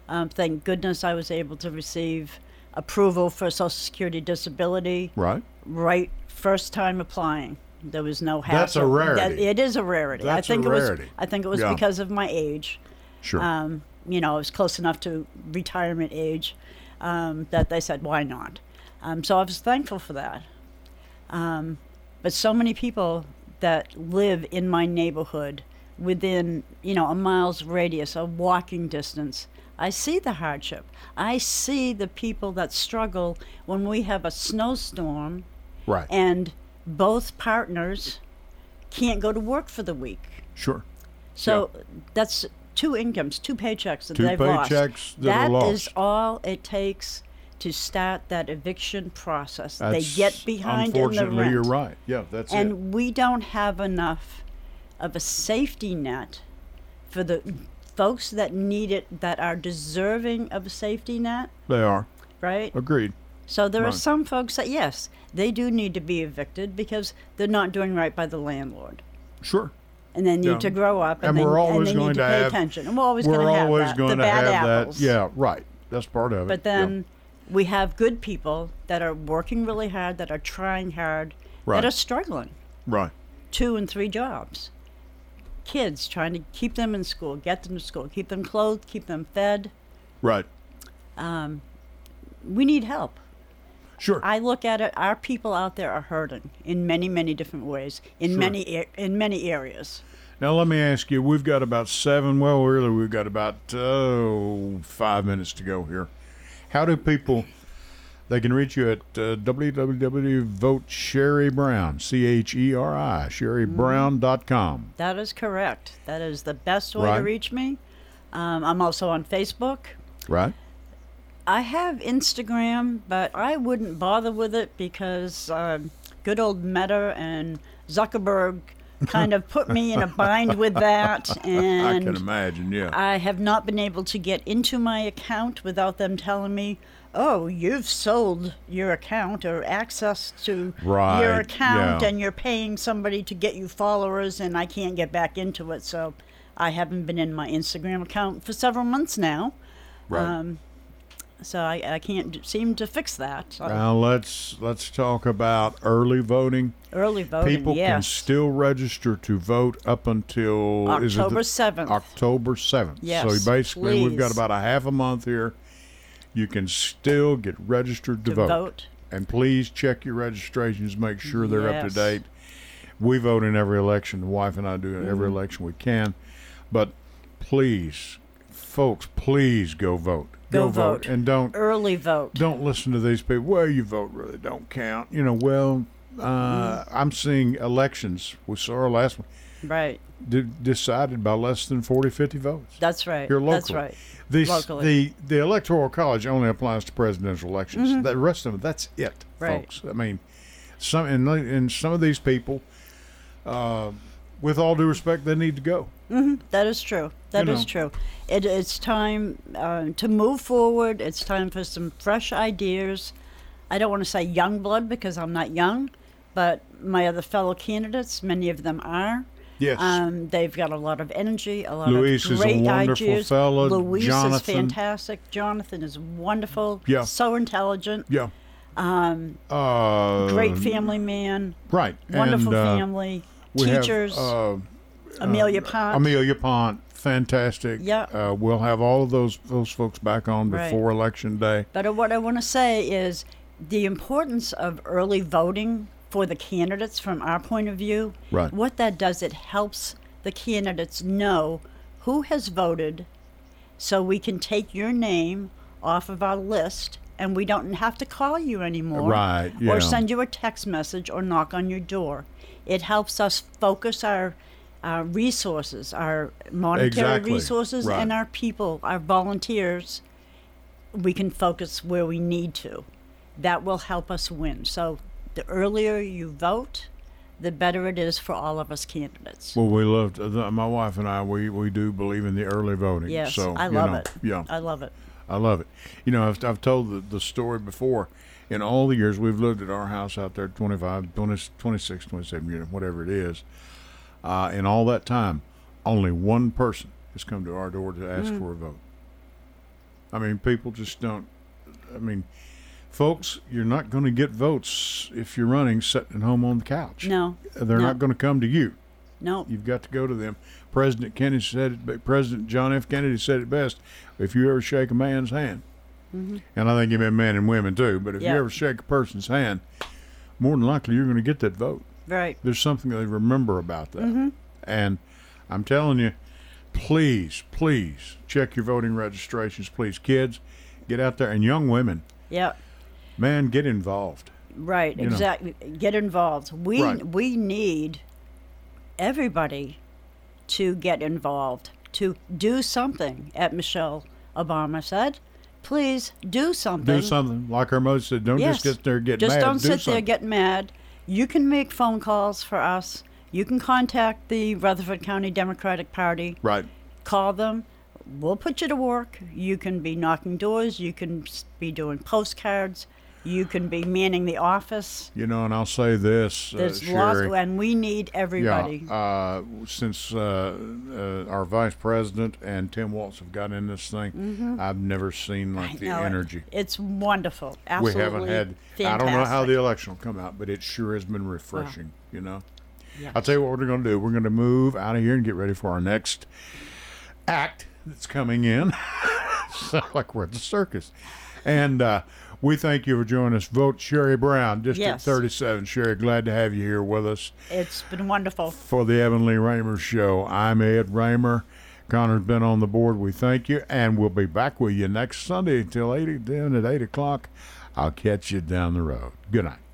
Um, thank goodness I was able to receive approval for Social Security disability. Right. Right, first time applying. There was no hassle. That's a rarity. That, it is a rarity. That's I think a it was. rarity. I think it was Yeah. because of my age. Sure. Um, you know, I was close enough to retirement age um, that they said, "Why not?" Um, so I was thankful for that. Um, but so many people that live in my neighborhood, within you know a mile's radius, a walking distance, I see the hardship. I see the people that struggle when we have a snowstorm right. and both partners can't go to work for the week. Sure. So that's two incomes, two paychecks that Two they've lost. paychecks that That are lost. is all it takes to start that eviction process. That's, they get behind in the unfortunately, rent. you're right. Yeah, that's and it. we don't have enough of a safety net for the folks that need it, that are deserving of a safety net, They are. right? Agreed. So there Right. are some folks that, yes, they do need to be evicted because they're not doing right by the landlord. Sure. And they need Yeah. to grow up, and, And they, we're always and they going need to, to pay have- attention. And we're always We're going to have always that, going the to bad have apples. that. Yeah, right. That's part of it. But Yeah. then we have good people that are working really hard, that are trying hard, Right. that are struggling. Right. Two and three jobs. Kids, trying to keep them in school, get them to school, keep them clothed, keep them fed. Right. Um, we need help. Sure. I look at it, our people out there are hurting in many, many different ways, in Sure. many a- in many areas. Now, let me ask you, we've got about seven, well, really, we've got about oh, five minutes to go here. How do people, they can reach you at uh, w w w dot vote Sherry Brown, C H E R I, sherry brown dot com. That is correct. That is the best way Right. to reach me. Um, I'm also on Facebook. Right? I have Instagram, but I wouldn't bother with it because um, good old Meta and Zuckerberg kind of put me in a bind with that, I and can imagine, yeah. I have not been able to get into my account without them telling me, "Oh, you've sold your account or access to Right, your account, yeah. and you're paying somebody to get you followers," and I can't get back into it. So I haven't been in my Instagram account for several months now. Right. Um, so I, I can't d- seem to fix that. So Now, let's, let's talk about early voting. early voting, People can yes. still register to vote up until is it the- October seventh. October seventh. Yes, So basically, we've got please. about a half a month here. You can still get registered to, to vote. vote. And please check your registrations, make sure they're up to Yes. date. We vote in every election. The wife and I do in every Mm-hmm. election we can. But please, folks, please go vote. Go vote. And don't Early vote. don't listen to these people. Well, you vote really don't count. You know, well, uh, I'm seeing elections. We saw our last one Right. de- decided by less than forty, fifty votes. That's right. Here locally. That's right. The, Locally. the the electoral college only applies to presidential elections. The rest of it, that's it, Mm-hmm. Right. folks. I mean, some and, and some of these people, uh, with all due respect, they need to go. That is true. That You is know. true. It, it's time uh, to move forward. It's time for some fresh ideas. I don't want to say young blood because I'm not young, but my other fellow candidates, many of them are. Yes. Um, they've got a lot of energy, a lot Luis of is a great wonderful ideas. fella. Luis Jonathan. is fantastic. Jonathan is wonderful. Yeah. So intelligent. yeah. Um, Uh, great family man. Right. Wonderful and, uh, family. we have, Teachers. uh, Amelia Pont. Amelia Pont, fantastic. Yeah. Uh, we'll have all of those those folks back on Right. before election day. But what I want to say is the importance of early voting for the candidates from our point of view. Right. What that does, it helps the candidates know who has voted so we can take your name off of our list and we don't have to call you anymore. Right, yeah. Or send you a text message or knock on your door. It helps us focus our our resources, our monetary Exactly, resources, right. and our people, our volunteers. We can focus where we need to. That will help us win. So the earlier you vote, the better it is for all of us candidates. Well, we love to, the, my wife and I. We, we do believe in the early voting. Yes, so, I you love know, it. Yeah, I love it. I love it. You know, I've, I've told the, the story before. In all the years we've lived at our house out there, twenty-five, twenty, twenty-six, twenty-seven years, whatever it is, uh, in all that time, only one person has come to our door to ask Mm. for a vote. I mean, people just don't. I mean, folks, you're not going to get votes if you're running sitting at home on the couch. No. They're no. not going to come to you. No. You've got to go to them. President Kennedy said it. President John F. Kennedy said it best. If you ever shake a man's hand, mm-hmm. and I think you meant men and women too, but if Yeah. you ever shake a person's hand, more than likely you're going to get that vote. Right. There's something they remember about that. Mm-hmm. And I'm telling you, please, please check your voting registrations. Please, kids, get out there, and young women, Yeah. man, get involved. Right. You know. Exactly. Get involved. We Right. we need everybody to get involved, to do something. At Michelle Obama said, please do something. Do something. Like our mother said, don't Yes. just get there and get Just mad. don't do sit there something. get mad. You can make phone calls for us. You can contact the Rutherford County Democratic Party. Right. Call them. We'll put you to work. You can be knocking doors. You can s- be doing postcards. You can be manning the office. You know, and I'll say this, uh, There's lots, Sherry. and we need everybody. Yeah, uh, since uh, uh, our vice president and Tim Waltz have got in this thing, I've never seen like Mm-hmm. I the know it. energy. It's wonderful. Absolutely We haven't had. fantastic. I don't know how the election will come out, but it sure has been refreshing. You know. Yes. I'll tell you what we're going to do. We're going to move out of here and get ready for our next act that's coming in. Sound like we're at the circus, and. Uh, We thank you for joining us. Vote Sherry Brown, District Yes. thirty-seven. Sherry, glad to have you here with us It's been wonderful. for the Evan Lee Raymer Show. I'm Ed Raymer. Connor's been on the board. We thank you, and we'll be back with you next Sunday until eight, then at eight o'clock. I'll catch you down the road. Good night.